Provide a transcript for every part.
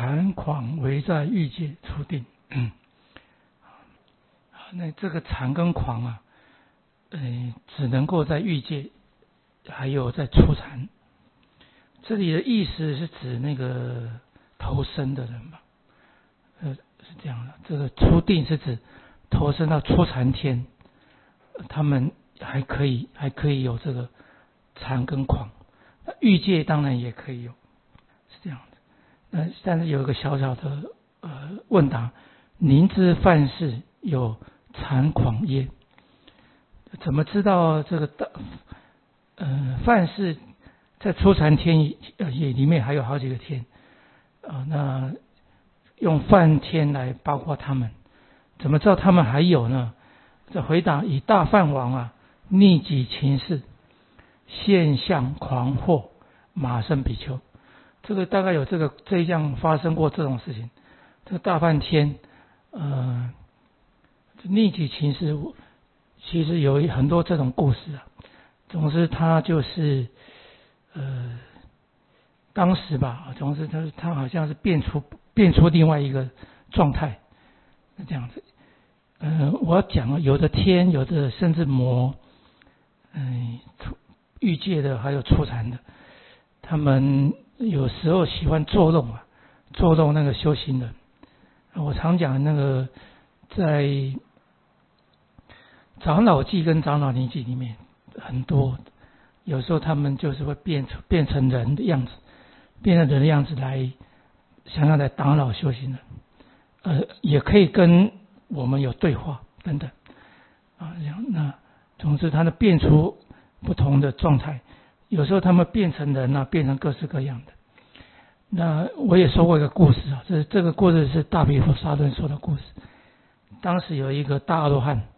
禅狂唯在欲界初定。那这个禅跟狂啊，只能够在欲界，还有在初禅。这里的意思是指那个投生的人吧？是这样的。这个初定是指投生到初禅天，他们还可以有这个禅跟狂。欲界当然也可以有，是这样的。但是有一个小小的问答：您知犯世有禅狂耶？怎么知道这个犯世在初禅天也里面还有好几个天那用梵天来包括他们，怎么知道他们还有呢？这回答：以大梵王逆己情事，现象狂惑，马胜比丘。这个大概有这一项发生过这种事情。这个大梵天逆己情事，其实有很多这种故事总之他就是当时吧，总之他好像是变出另外一个状态，这样子。我要讲有的天，有的甚至魔，欲界的还有初禅的，他们有时候喜欢捉弄那个修行人。我常讲那个在长老记跟长老年记里面很多，有时候他们就是会变成人的样子，来想要来打扰修行人，也可以跟我们有对话等等那总之他们变出不同的状态，有时候他们变成人变成各式各样的。那我也说过一个故事这个故事是大毗婆沙论说的故事。当时有一个大阿罗汉，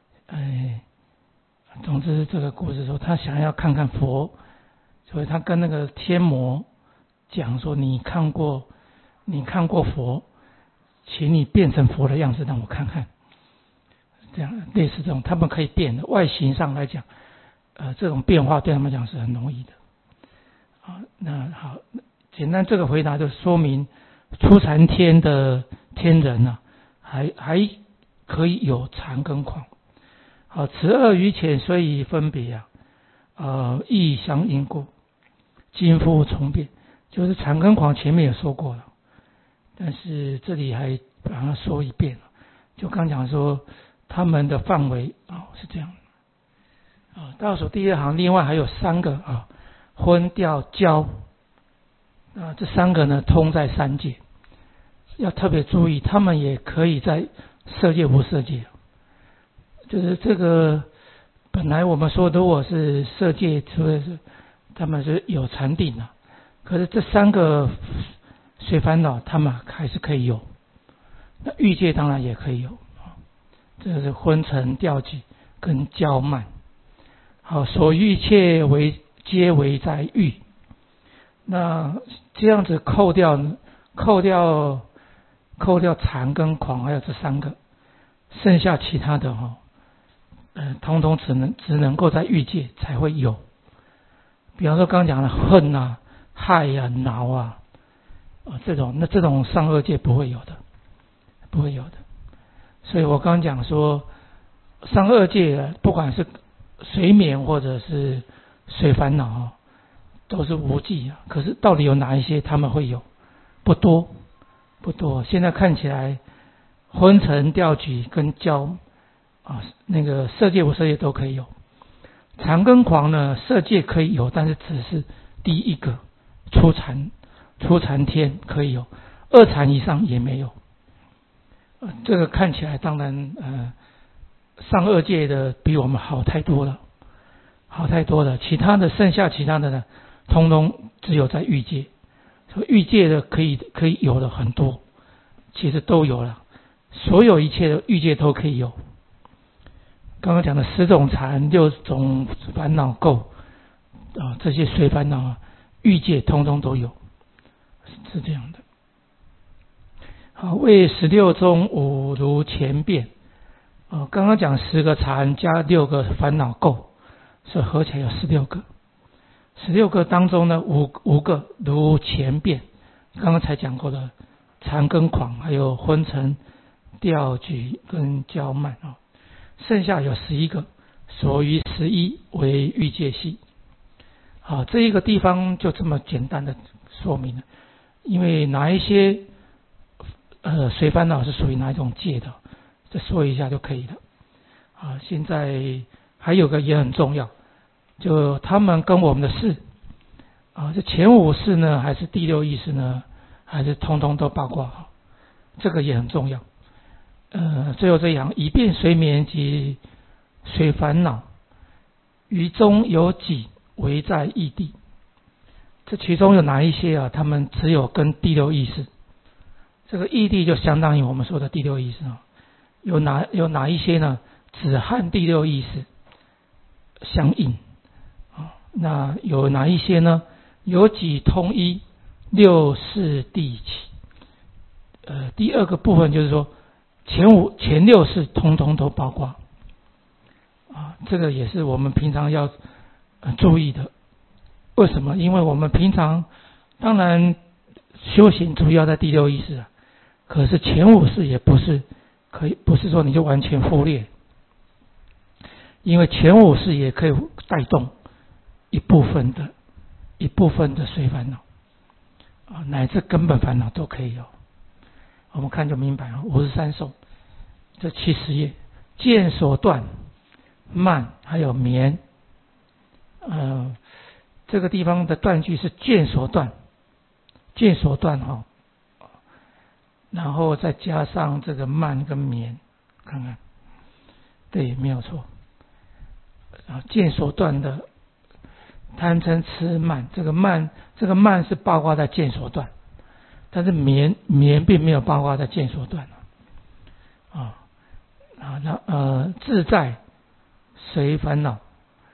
总之这个故事说他想要看看佛，所以他跟那个天魔讲说：你看过佛，请你变成佛的样子让我看看。这样类似这种他们可以变的，外形上来讲这种变化对他们讲是很容易的那好，简单这个回答就说明初禅天的天人还可以有禅跟狂。好，此二于前虽已分别亦相因故，今复重变。就是禅跟狂前面也说过了，但是这里还把它说一遍就刚讲说他们的范围是这样倒数第二行另外还有3个昏调交这3个呢通在3界，要特别注意，他们也可以在色界无色界。就是这个本来我们说如果是色界，就是他们是有禅定可是这3个随烦恼他们还是可以有。那欲界当然也可以有这是昏沉调举跟骄慢。好，所欲一切皆为在欲。那这样子扣掉禅跟狂还有这3个，剩下其他的通通只能够在欲界才会有。比方说刚讲的恨害恼这种上2界不会有的。所以我刚讲说上2界不管是随眠或者是随烦恼都是无记可是到底有哪一些他们会有？不多。现在看起来昏沉调举跟骄那个色界无色界都可以有。禅跟狂呢，色界可以有，但是只是第一个初禅天可以有，2禅以上也没有。这个看起来当然上2界的比我们好太多了。剩下其他的呢，通通只有在欲界。所以欲界的可以有的很多，其实都有了，所有一切的欲界都可以有。刚刚讲的10种禅、6种烦恼垢这些随烦恼欲界通通都有，是这样的。好，为16中5如前变刚刚讲10个禅加6个烦恼垢，所以合起来有16个。16个当中呢，5个如前变，刚刚才讲过的禅跟狂，还有昏沉、调举跟骄慢啊，剩下有11个，所余11为欲界系。好，这一个地方就这么简单的说明了，因为哪一些随烦恼是属于哪一种界的，再说一下就可以了。啊，现在还有个也很重要，就他们跟我们的事啊，这前5识呢，还是第6意识呢，还是通通都包括好，这个也很重要。最后这一行，以便随眠及随烦恼，于中有几为在异地。这其中有哪一些啊？他们只有跟第6意识，这个异地就相当于我们说的第6意识啊。有哪一些呢？只和第6意识相应啊。那有哪一些呢？有几通一6识第起。第二个部分就是说，前6识通通都包括啊，这个也是我们平常要注意的。为什么？因为我们平常当然修行主要在第6意识啊，可是前5识也不是可以，不是说你就完全忽略，因为前5识也可以带动一部分的随烦恼啊，乃至根本烦恼都可以有。我们看就明白了。53颂这70页，见所断、慢还有眠，这个地方的断句是见所断哈，然后再加上这个慢跟眠，看看，对，没有错。见所断的贪嗔痴慢，这个慢是包括在见所断，但是眠并没有包括在见所断自在随烦恼，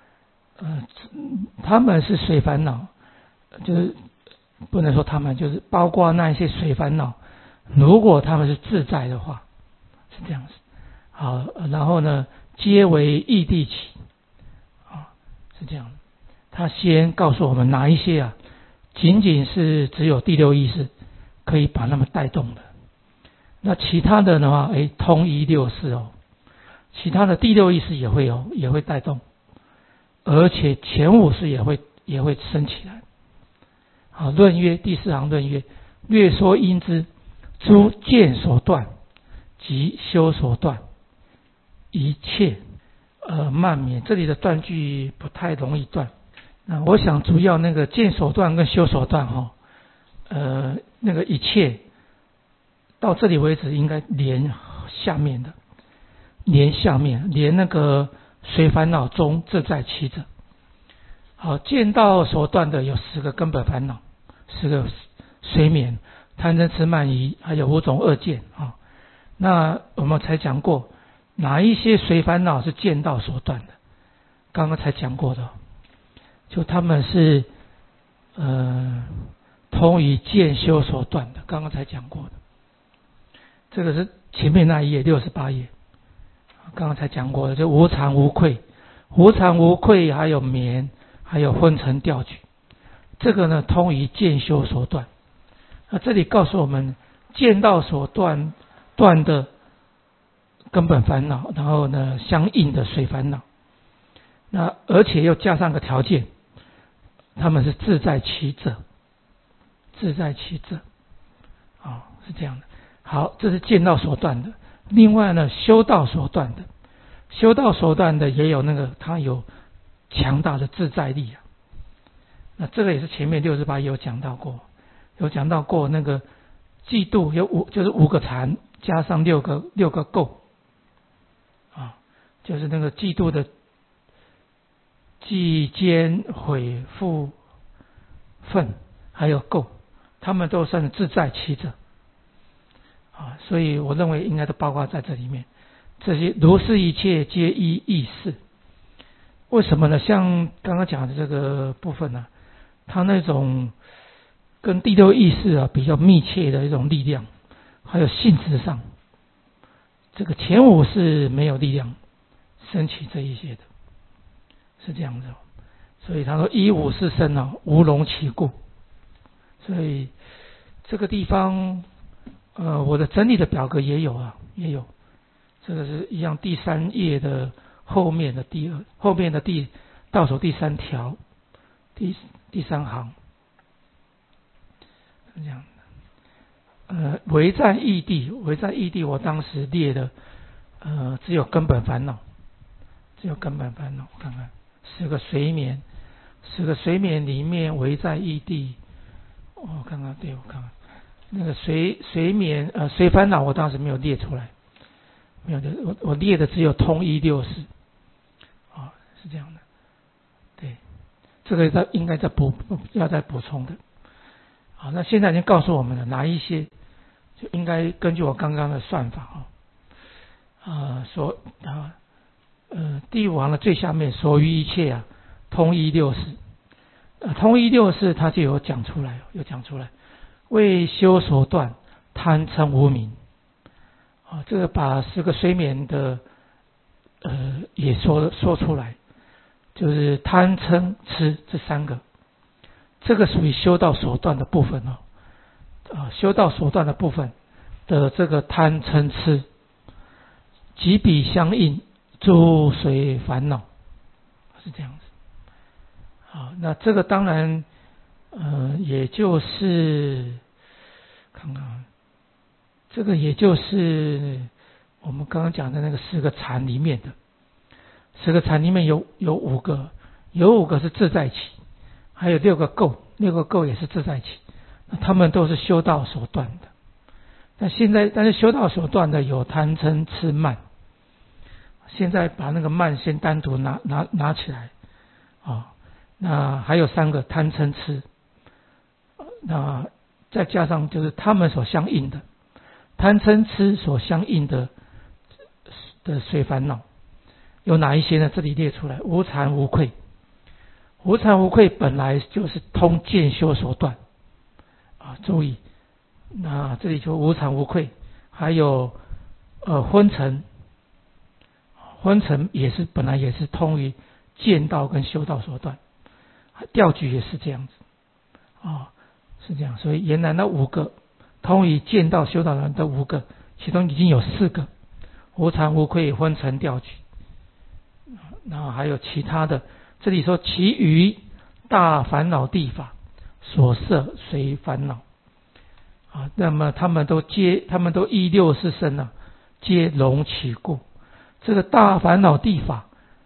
他们是随烦恼，就是不能说他们，就是包括那一些随烦恼，如果他们是自在的话，是这样子。好，然后呢，皆为异地起啊，是这样。他先告诉我们哪一些啊，仅仅是只有第6意识可以把他们带动的，那其他的的话，通一6识哦，其他的第6意识也会带动，而且前5识也会升起来。好，论曰第4行论曰，略说因之，诸见所断及修所断，一切慢眠。这里的断句不太容易断。那我想主要那个见所断跟修所断哈，那个一切到这里为止应该连下面的，连那个随烦恼中自在其者。好，见到所断的有10个根本烦恼，10个随眠、贪嗔痴慢疑，还有5种恶见啊。那我们才讲过哪一些随烦恼是见到所断的，刚刚才讲过的，就他们是通于见修所断的，刚刚才讲过的。这个是前面那一页68页，刚刚才讲过的，就无常无愧，还有眠，还有昏沉调举，这个呢通于见修所断。那这里告诉我们，见到所断的根本烦恼，然后呢相应的随烦恼，那而且又加上个条件，他们是自在其者啊，是这样的。好，这是见到所断的。另外呢，修道所断的也有那个，它有强大的自在力啊。那这个也是前面68有讲到过那个嫉妒就是5个禅加上6个垢啊，就是那个嫉妒的忌奸毁负愤还有垢，他们都算是自在其者啊，所以我认为应该都包括在这里面。这些如是一切皆依意识，为什么呢？像刚刚讲的这个部分呢，它那种跟第6意识啊比较密切的一种力量，还有性质上，这个前5是没有力量升起这一些的，是这样的。所以他说依5识生啊，无容其故。所以这个地方我的整理的表格也有啊，也有。这个是一样，第3页的后面的倒数第3条，第3行，是这样的。唯在异地，我当时列的，只有根本烦恼，我看看10个随眠里面唯在异地，我看看那个随眠随烦恼，我当时没有列出来。没有的，我列的只有通164，是这样的，对，这个应该要再补充的。好，那现在已经告诉我们了哪一些，就应该根据我刚刚的算法第5行的最下面所于一切啊，通164，通164它就有讲出来，为修所断，贪嗔无明。这个把10个随眠的也说出来，就是贪嗔痴这3个，这个属于修道所断的部分修道所断的部分的这个贪嗔痴，即彼相应，诸随烦恼，是这样子。好，那这个当然也就是看看。这个也就是我们刚刚讲的那个10个禅里面的，10个禅里面有5个是自在起，还有6个垢也是自在起，那他们都是修道所断的。但是修道所断的有贪嗔痴慢，现在把那个慢先单独拿起来那还有3个贪嗔痴，那再加上就是他们所相应的。贪嗔痴所相应的随烦恼有哪一些呢？这里列出来：无惭无愧。无惭无愧本来就是通渐修所断注意，那这里就无惭无愧。还有昏沉本来也是通于见道跟修道所断，调举也是这样子是这样。所以原来那5个。通于见道修道人的5个，其中已经有4个无惭无愧、昏沉调举，然后还有其他的。这里说其余大烦恼地法所摄随烦恼那么他们都164身皆容其故。这个大烦恼地法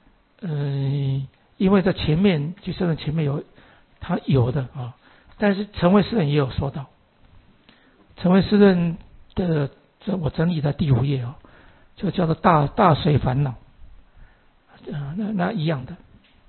因为在前面就是前面有他有的但是成慧师人也有说到。成慧师论的我整理在第5页就叫做大随烦恼那一样的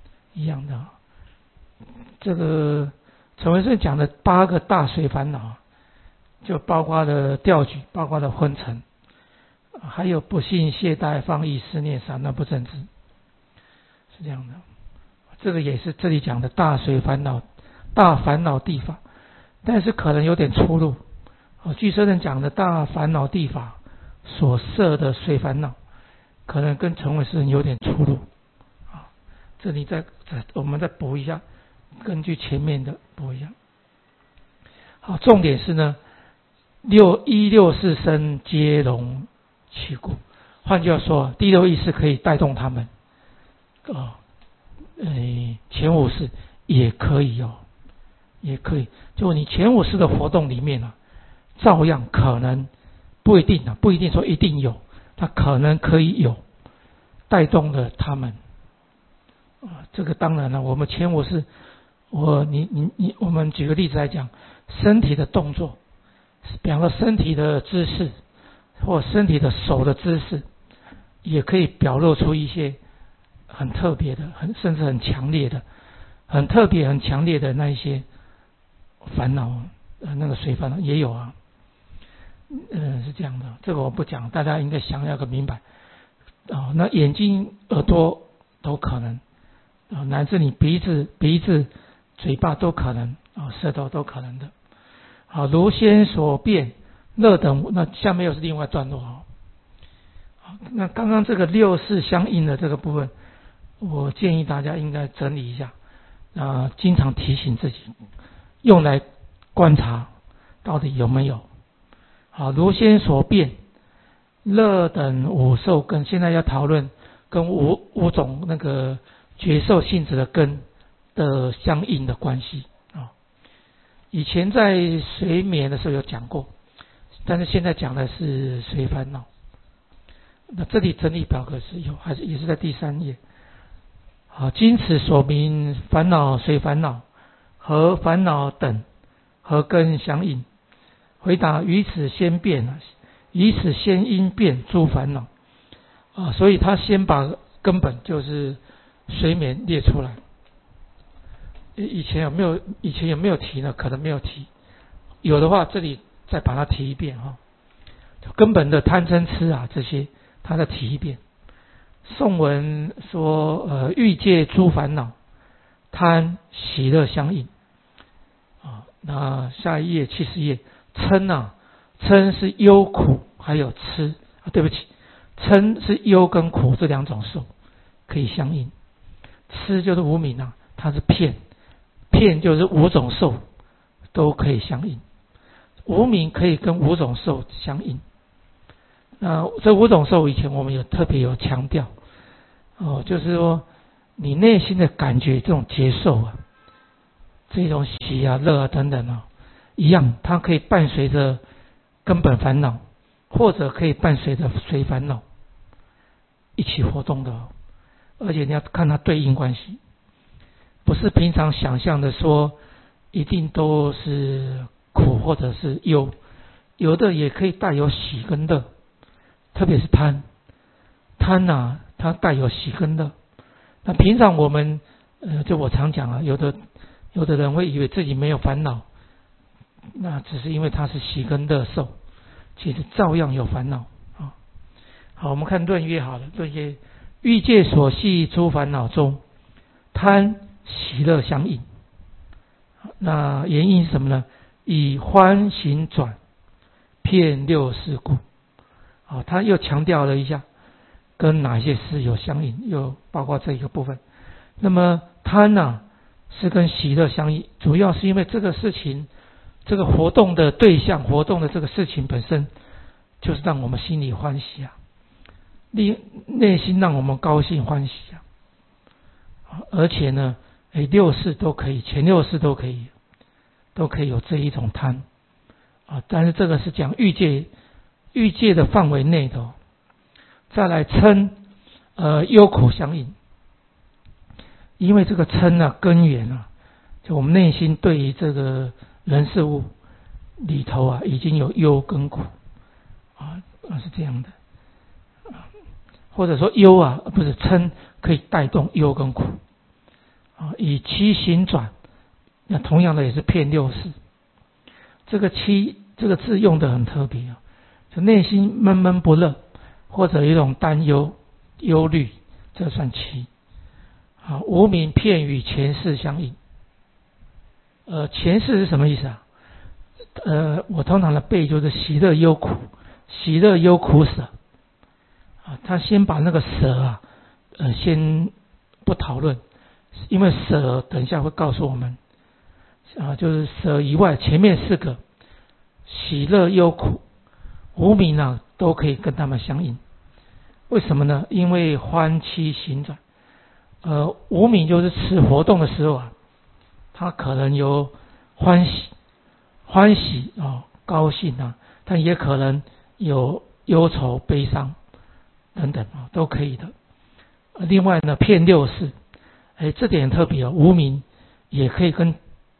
这个成慧师论讲的8个大随烦恼就包括了调举，包括了昏沉，还有不信、懈怠、放逸、思念、散乱不正知，是这样的。这个也是这里讲的大随烦恼、大烦恼地法，但是可能有点出入据圣人讲的大烦恼地法所摄的随烦恼，可能跟成慧师人有点出入这里我们再补一下，根据前面的补一下。好，重点是呢164身皆容其故。换句话说，第6意识可以带动他们前5识也可以也可以。就你前5识的活动里面照样可能不一定说一定有，它可能可以有带动了他们这个当然了，我们前5识我们举个例子来讲，身体的动作，比方说身体的姿势或身体的手的姿势，也可以表露出一些很特别的甚至很强烈的很特别很强烈的那一些烦恼那个随烦恼也有是这样的。这个我不讲，大家应该想要个明白那眼睛耳朵都可能乃至你鼻子嘴巴都可能舌头都可能的好，如先所变乐等，那下面又是另外段落那刚刚这个6识相应的这个部分，我建议大家应该整理一下经常提醒自己用来观察到底有没有好，如先所辩，乐等五受根，现在要讨论跟五种那个觉受性质的根的相应的关系啊。以前在随眠的时候有讲过，但是现在讲的是随烦恼。那这里整理表格是有，还是也是在第3页。好，经此说明烦恼随烦恼和烦恼等和根相应。回答于此先变，以此先因变诸烦恼啊，所以他先把根本就是随眠列出来。以前有没有提呢？可能没有提，有的话这里再把它提一遍哈。根本的贪嗔痴啊这些，他再提一遍。颂文说欲界诸烦恼，贪喜乐相应啊。那下一页70页。嗔是忧苦还有痴啊，对不起，嗔是忧跟苦这2种受可以相应，痴就是无明啊，它是骗就是5种受都可以相应，无明可以跟5种受相应。那这5种受以前我们特别有强调就是说你内心的感觉这种接受啊，这种喜啊乐啊等等啊一样，它可以伴随着根本烦恼，或者可以伴随着随烦恼一起活动的而且你要看它对应关系，不是平常想象的说一定都是苦或者是忧，有的也可以带有喜跟乐，特别是贪啊，它带有喜跟乐。那平常我们就我常讲啊，有的人会以为自己没有烦恼，那只是因为他是喜跟乐受，其实照样有烦恼啊。好，我们看论曰好了，论曰欲界所系诸烦恼中，贪喜乐相应。那原因是什么呢？以欢行转，遍六识故。他又强调了一下，跟哪些事有相应，又包括这一个部分。那么贪是跟喜乐相应，主要是因为这个事情。这个活动的对象，活动的这个事情本身，就是让我们心里欢喜啊，内心让我们高兴欢喜啊。而且呢，6识都可以，前6识都可以有这一种贪啊。但是这个是讲欲界的范围内的再来嗔，忧苦相应，因为这个嗔根源就我们内心对于这个人事物里头已经有忧跟苦是这样的或者说忧不是嗔可以带动忧跟苦以七行转，那同样的也是遍六识。这个七这个字用的很特别就内心闷闷不乐，或者有一种担忧忧虑，这算七无明遍与前世相应。前世是什么意思我通常的背就是喜乐忧苦，喜乐忧苦舍他先把那个舍先不讨论，因为舍等一下会告诉我们就是舍以外前面4个喜乐忧苦无明都可以跟他们相应。为什么呢？因为欢七行转无明就是此活动的时候他可能有欢喜高兴但也可能有忧愁悲伤等等都可以的。另外呢，遍六识这点很特别无明也可以跟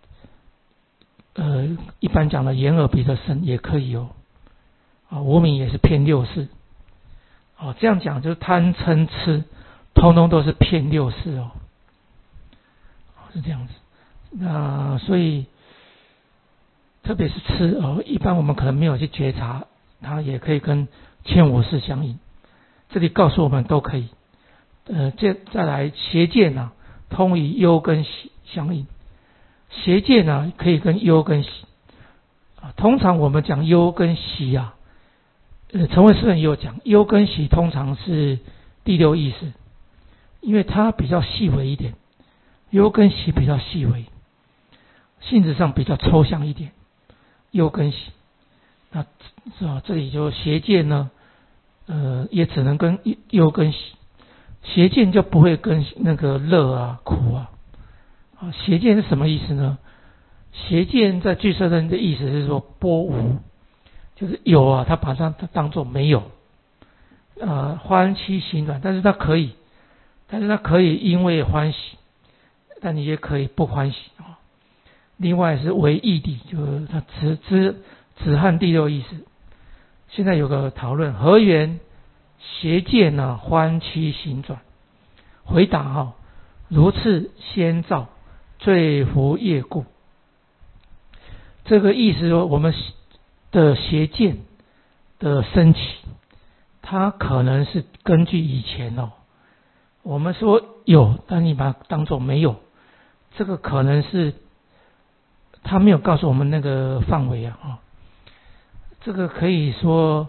一般讲的眼耳鼻舌身也可以无明也是遍六识这样讲就是贪嗔痴通通都是遍六识是这样子。那所以特别是吃一般我们可能没有去觉察，它也可以跟前5识相应。这里告诉我们都可以。再来邪见通以忧跟喜相应。邪见可以跟忧跟喜通常我们讲忧跟喜陈慧师人也有讲，忧跟喜通常是第6意识，因为它比较细微一点，忧跟喜比较细微，性质上比较抽象一点，忧跟喜。 那是吧？这里就邪见呢，也只能跟忧跟喜，邪见就不会跟那个乐啊苦啊。邪见是什么意思呢？邪见在俱舍论的意思是说波无，就是有啊，他把它当作没有。欢喜行转，但是它可以因为欢喜，但你也可以不欢喜啊。另外是为义谛，就是它止汉第六意思。现在有个讨论，何缘邪见呢？欢喜行转。回答如次先造罪福业故。这个意思说，我们的邪见的升起，它可能是根据以前我们说有，但你把它当作没有，这个可能是他没有告诉我们那个范围这个可以说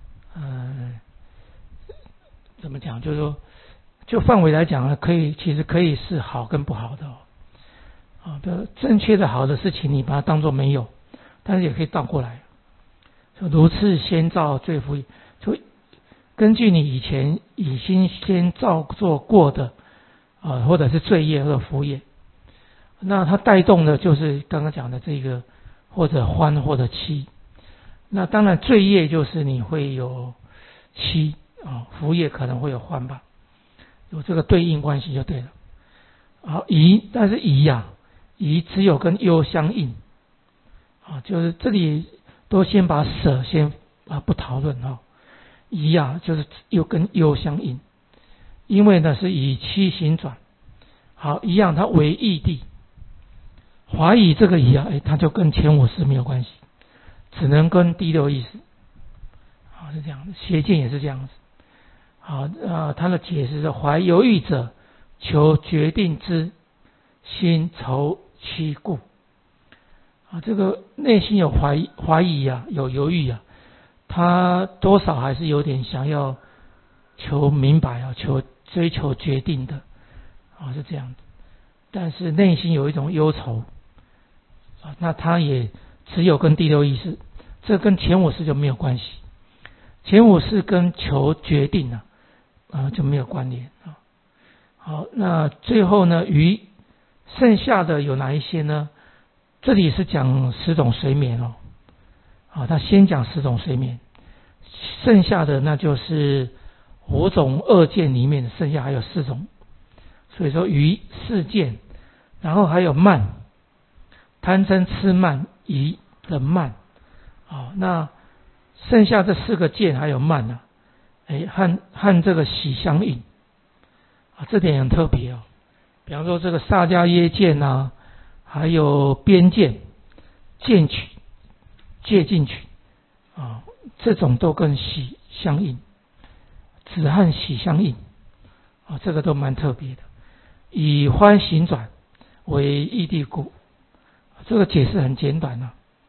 怎么讲，就是说就范围来讲呢，其实可以是好跟不好的比如正确的好的事情你把它当作没有，但是也可以倒过来，就如次先造罪福业，就根据你以前已经先造作过的或者是罪业或者福业，那它带动的就是刚刚讲的这个或者欢或者戚。那当然罪业就是你会有戚福业可能会有欢吧，有这个对应关系就对了。但是疑只有跟忧相应就是这里都先把舍先不讨论疑就是又跟忧相应，因为呢是以七行转。一样它为义谛，怀疑这个疑它就跟前五识没有关系，只能跟第六意识是这样的。邪见也是这样子。他的解释是怀犹豫者求决定之心愁戚故这个内心有怀疑有犹豫他多少还是有点想要求明白追求决定的是这样子，但是内心有一种忧愁那他也只有跟第六意识，这跟前五识就没有关系，前五识跟求决定就没有关联好，那最后呢，剩下的有哪一些呢？这里是讲十种随眠他先讲十种随眠，剩下的那就是五种恶见里面剩下还有四种，所以说愚四见，然后还有慢，贪嗔痴慢疑的慢那剩下这四个见还有慢和这个喜相应这点很特别比方说这个萨迦耶见还有边见、见取、戒进取这种都跟喜相应，止和喜相应这个都蛮特别的。以欢行转为义谛故，这个解释很简短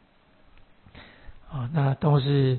那都是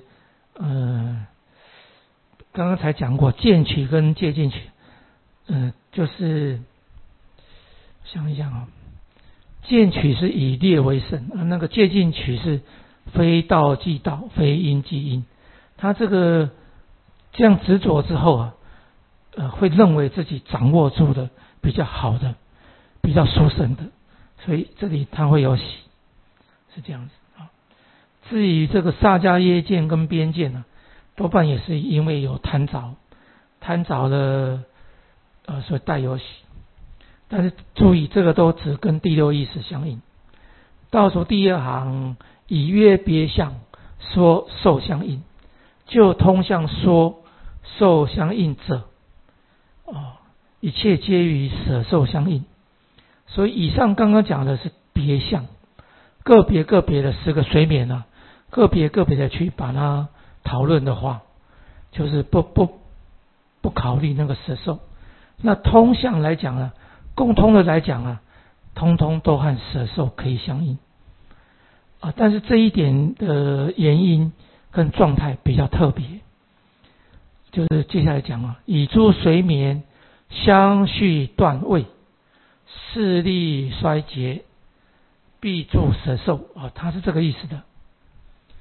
刚刚才讲过见取跟戒进取就是想一想见取是以劣为胜那个戒进取是非道即道，非因即因。他这样执着之后会认为自己掌握住的比较好的，比较殊胜的，所以这里他会有喜，是这样子至于这个萨迦耶见跟边见多半也是因为有贪着的所以带有喜。但是注意，这个都只跟第六意识相应。倒数第二行，以约别相说受相应，就通向说受相应者一切皆于舍受相应。所以以上刚刚讲的是别相，个别的十个随眠个别的去把它讨论的话，就是不考虑那个舍受。那通向来讲共通的来讲通通都和舍受可以相应但是这一点的原因跟状态比较特别，就是接下来讲以诸随眠相续断位，视力衰竭，必助舍受它是这个意思的，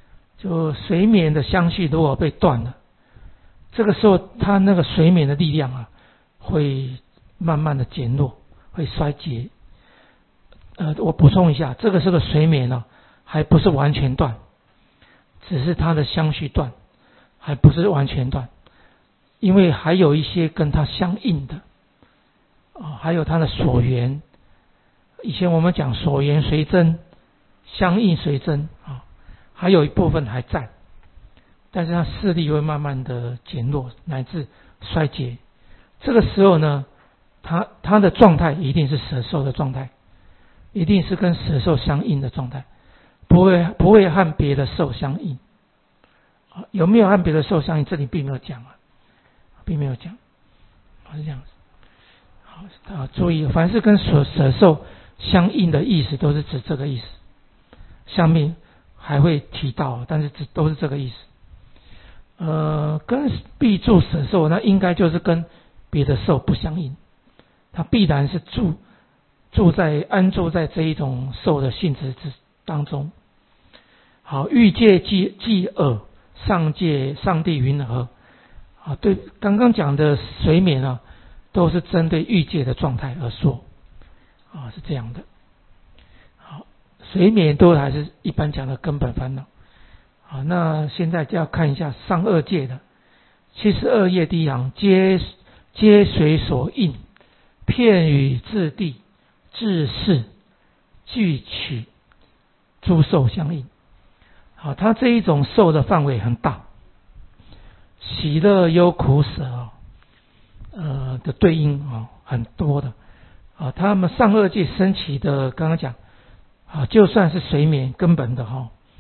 就水冕的相续如果被断了，这个时候它那个水冕的力量啊，会慢慢的减弱，会衰竭。我补充一下，这个时候的水冕呢，还不是完全断，只是它的相续断，还不是完全断，因为还有一些跟它相应的还有它的所缘。以前我们讲所缘随增，相应随增还有一部分还在，但是它势力会慢慢的减弱乃至衰竭。这个时候呢，它的状态一定是舍受的状态，一定是跟舍受相应的状态，不会和别的受相应。有没有和别的受相应？这里并没有讲并没有讲，是这样子。注意，凡是跟舍受相应的意思，都是指这个意思。下面还会提到，但是都是这个意思。跟必住舍受，那应该就是跟别的受不相应，它必然是安住在这一种受的性质当中。好，欲界即尔，上地云何？对，刚刚讲的水冕都是针对欲界的状态而说，是这样的。好，水冕都还是一般讲的根本烦恼。好，那现在就要看一下上二界的72页第一行，皆随所应，片语自地自事具取诸受相应。好，它这一种受的范围很大，喜乐忧苦舍的对应很多的他们上二界升起的，刚刚讲就算是水冕根本的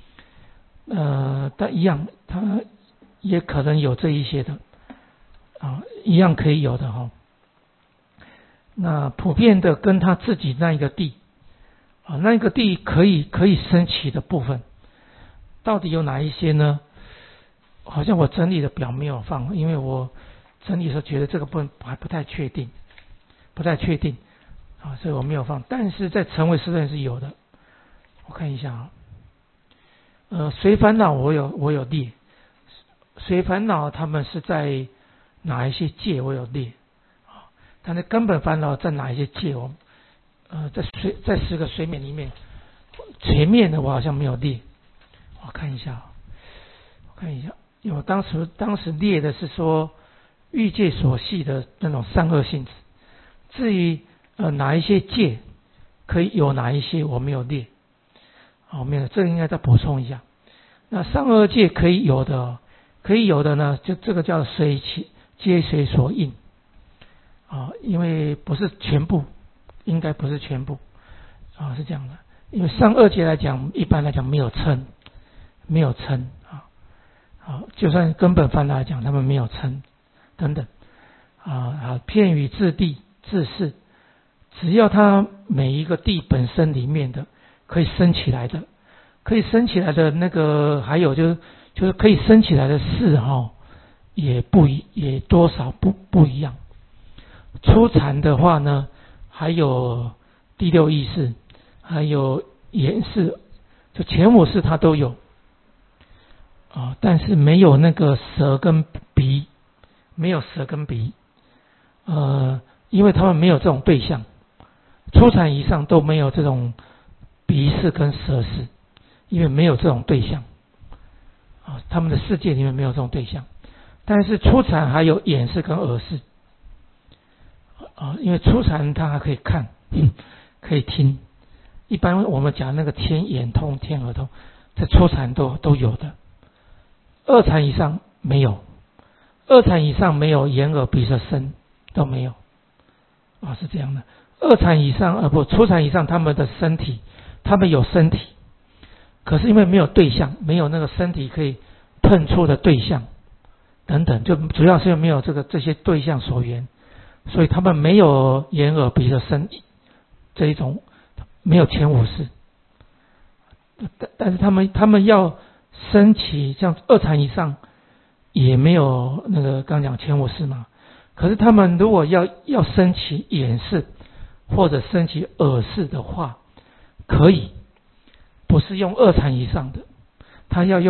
但一样它也可能有这一些的一样可以有的那普遍的跟他自己那一个地那一个地可以升起的部分到底有哪一些呢？好像我整理的表没有放，因为我整理的时候觉得这个部分还不太确定所以我没有放，但是在成唯识论是有的。我看一下随烦恼我有列，随烦恼他们是在哪一些界我有列但是根本烦恼在哪一些界在10个水冕里面，前面的我好像没有列。我看一下，因为我当时列的是说欲界所系的那种善恶性质，至于哪一些界可以有哪一些我没有列。没有，这个应该再补充一下。那上二界可以有的呢，就这个叫皆随所应因为不是全部，应该不是全部是这样的。因为上二界来讲，一般来讲没有称就算根本烦恼来讲，他们没有称等等片语自地自事，只要它每一个地本身里面的可以升起来的那个，还有就是可以升起来的事也多少不一样。初禅的话呢，还有第六意识，还有言识，就前5识它都有但是没有那个舌跟鼻，因为他们没有这种对象，初禅以上都没有这种鼻识跟舌识，因为没有这种对象他们的世界里面没有这种对象。但是初禅还有眼识跟耳识因为初禅它还可以看可以听，一般我们讲那个天眼通天耳通，在初禅都有的。二禅以上没有，眼耳鼻舌身都没有是这样的。二禅以上初禅以上他们的身体，他们有身体，可是因为没有对象，没有那个身体可以碰触的对象等等，就主要是因为没有这些对象所缘，所以他们没有眼耳鼻舌身这一种，没有前5识。但是他们要升起像二禅以上也没有那个刚讲前5识嘛，可是他们如果要升起眼识或者升起耳识的话，可以不是用二禅以上的，他要用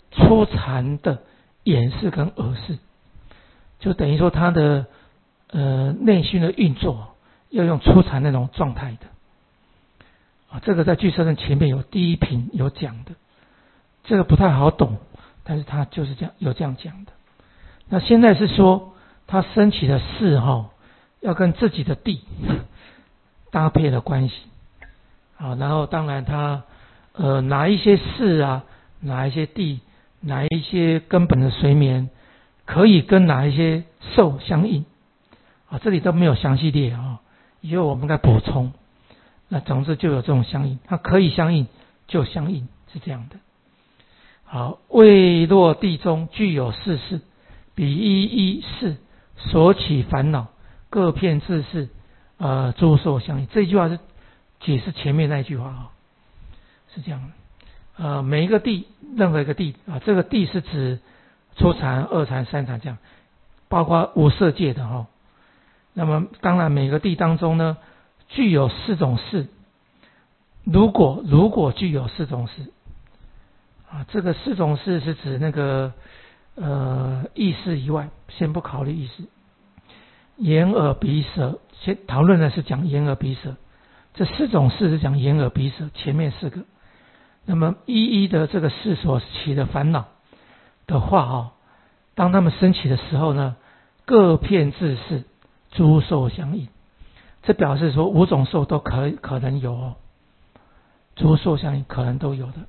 初禅的眼识跟耳识，就等于说他的内心的运作要用初禅那种状态的这个在俱舍论前面有第一品有讲的，这个不太好懂，但是他就是这样有这样讲的。那现在是说他升起的识要跟自己的地搭配的关系然后当然他哪一些识哪一些地，哪一些根本的随眠可以跟哪一些受相应这里都没有详细列以后我们再补充。那总之就有这种相应，它可以相应就相应，是这样的。好，未落地中具有四事，比一一事所起烦恼，各片自事诸受相应。这句话是解释前面那句话是这样的。每一个地，任何一个地这个地是指初禅、二禅、三禅这样，包括无色界的那么当然每个地当中呢，具有四种事。如果具有四种事这个四种事是指那个意识以外，先不考虑意识。眼耳鼻舌，先讨论的是讲眼耳鼻舌，这四种事是讲眼耳鼻舌，前面四个。那么一一的这个事所起的烦恼的话当他们升起的时候呢，各片自事，诸受相应。这表示说五种受都可能有诸受相应可能都有的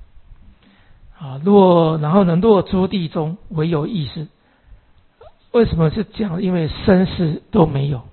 然后呢，若诸地中唯有意识。为什么是讲？因为身识都没有，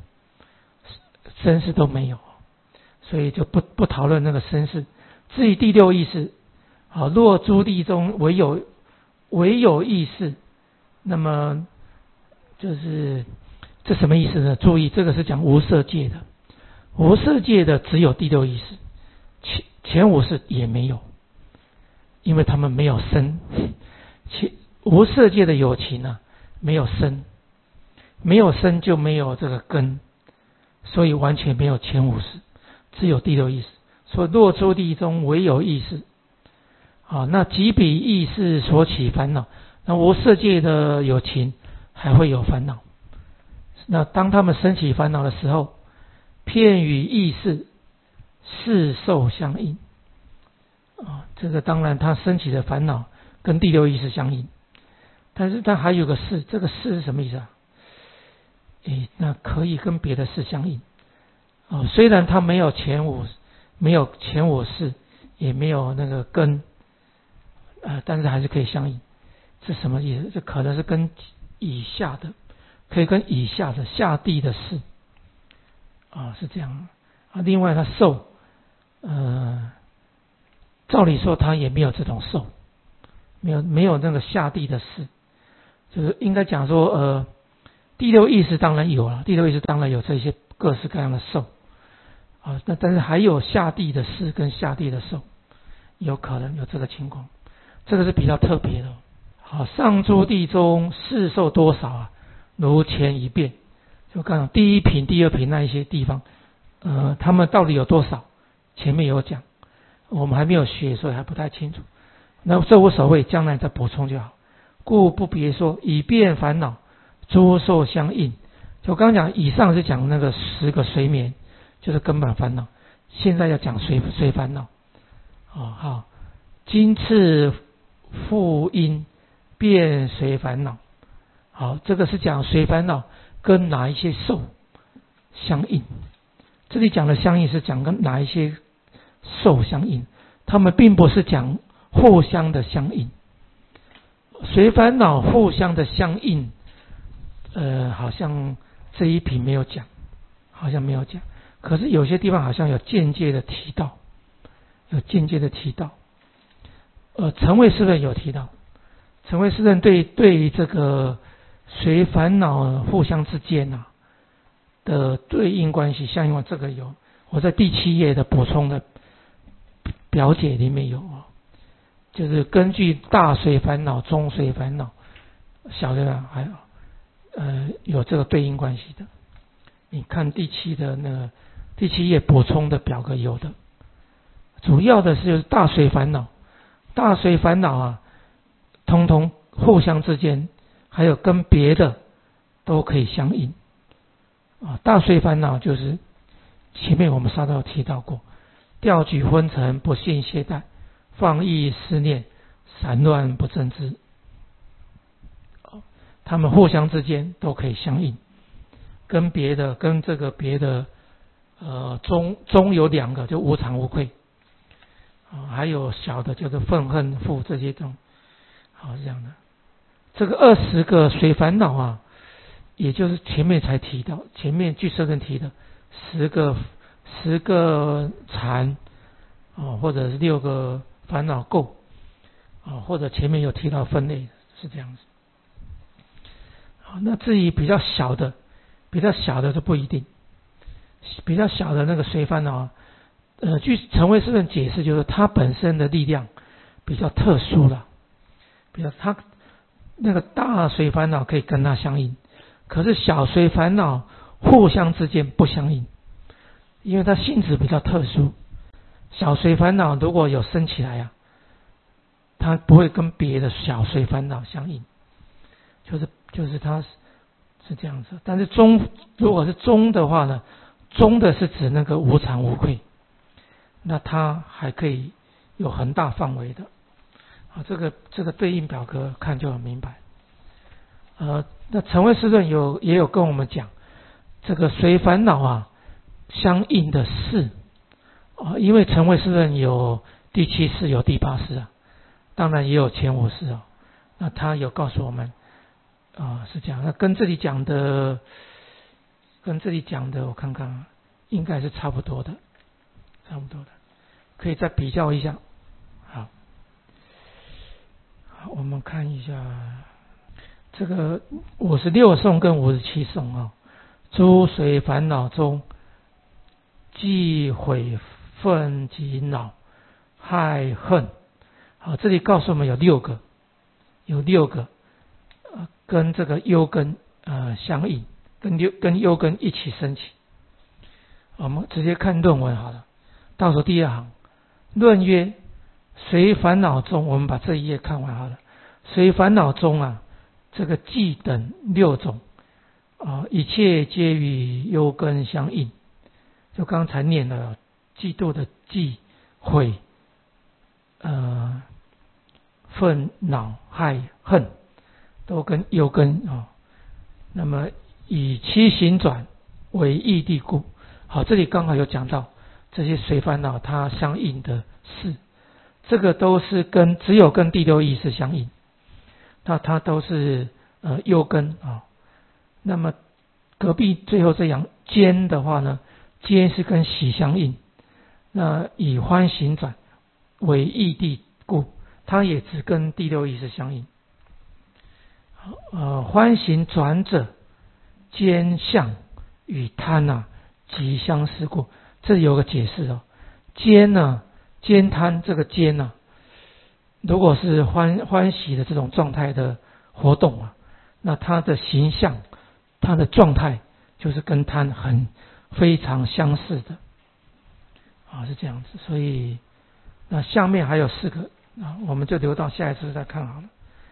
所以就不讨论那个身识。至于第六意识若诸地中唯有意识，那么就是这什么意思呢？注意，这个是讲无色界的，无色界的只有第六意识，前五识也没有，因为他们没有身。无色界的有情没有身，没有身就没有这个根，所以完全没有前五识，只有第六意识。所以若诸地中唯有意识那即比意识所起烦恼，那无色界的有情还会有烦恼。那当他们升起烦恼的时候，片与意识四受相应这个当然他升起的烦恼跟第六意识相应，但是他还有个事，这个事是什么意思那可以跟别的事相应虽然他没有前五识，也没有那个根但是还是可以相应。这什么意思？这可能是跟以下的，可以跟以下的下地的事是这样另外他受照理说他也没有这种受，没有那个下地的事，就是应该讲说第六意识当然有了，第六意识当然有这些各式各样的受但是还有下地的事跟下地的受，有可能有这个情况，这个是比较特别的上诸地中事受多少如前一遍，就看第一品第二品那一些地方他们到底有多少，前面有讲，我们还没有学，所以还不太清楚。那这无所谓，将来再补充就好。故不别说，以便烦恼诸受相应。就刚讲以上是讲那个10个随眠，就是根本烦恼，现在要讲随烦恼好，今次复因变随烦恼。好，这个是讲随烦恼跟哪一些受相应。这里讲的相应是讲跟哪一些受相应，他们并不是讲互相的相应。随烦恼互相的相应好像这一品没有讲，好像没有讲，可是有些地方好像有间接的提到，陈慧师论有提到，陈慧师论对于这个随烦恼互相之间的对应关系相应关系，这个有，我在第7页的补充的表解里面有就是根据大随烦恼、中随烦恼、小的还有这个对应关系的。你看第7页补充的表格有的，主要的是大随烦恼，大随烦恼通通互相之间，还有跟别的都可以相应。大随烦恼就是前面我们稍稍提到过，调举昏沉，不信懈怠，放逸思念，散乱不正知。他们互相之间都可以相应，跟这个别的中有2个，就无常无愧，还有小的叫做愤恨负这些种，是这样的。这个20个随烦恼也就是前面才提到，前面俱舍论提的10个禅或者是6个烦恼垢或者前面有提到分类是这样子。那至于比较小的就不一定，比较小的那个随烦恼据陈慧师论解释，就是它本身的力量比较特殊了，比较它那个大随烦恼可以跟它相应，可是小随烦恼互相之间不相应，因为它性质比较特殊。小随烦恼如果有生起来它不会跟别的小随烦恼相应，就是它是这样子。但是如果是中的话呢，中的是指那个无常无愧，那它还可以有很大范围的。这个对应表格看就很明白。那陈慧师论也有跟我们讲，这个随烦恼相应的事因为陈慧师论有第7世有第8世当然也有前5世那他有告诉我们是这样。那跟这里讲的我看看应该是差不多的，可以再比较一下。好，我们看一下这个56颂跟57颂诸随烦恼中，忌悔愤及恼害恨。这里告诉我们有6个跟这个忧根相应，跟忧根一起升起。我们直接看论文好了，倒数第2行，论曰：随烦恼中，我们把这一页看完好了。随烦恼中这个忌等6种一切皆与忧根相应。就刚才念了嫉妒的忌、悔、愤、恼、害、恨，都跟忧根那么以七行转为异地故。好，这里刚好有讲到这些随烦恼它相应的事，这个都是只有跟第6意识相应，那它都是忧根那么隔壁最后这样坚的话呢，坚是跟喜相应，那以欢行转为异地故，它也只跟第6意识相应。欢行转者，坚相与贪即相似故。这里有个解释坚贪这个坚如果是欢喜的这种状态的活动那它的形象、它的状态就是跟贪非常相似的是这样子。所以那下面还有4个我们就留到下一次再看好了。